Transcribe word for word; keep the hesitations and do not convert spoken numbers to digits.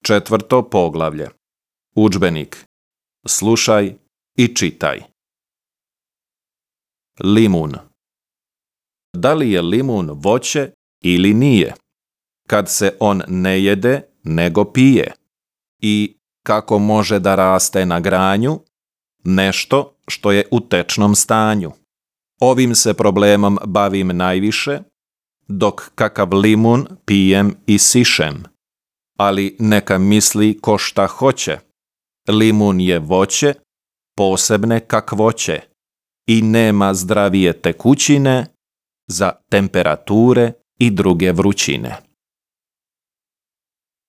Četvrto poglavlje. Udžbenik. Slušaj i čitaj. Limun. Da li je limun voće ili nije? Kad se on ne jede, nego pije. I kako može da raste na granju? Nešto što je u tečnom stanju. Ovim se problemom bavim najviše, dok kakav limun pijem i sišem. Ali neka misli ko šta hoće. Limun je voće, posebne kakvoće, i nema zdravije tekućine za temperature i druge vrućine.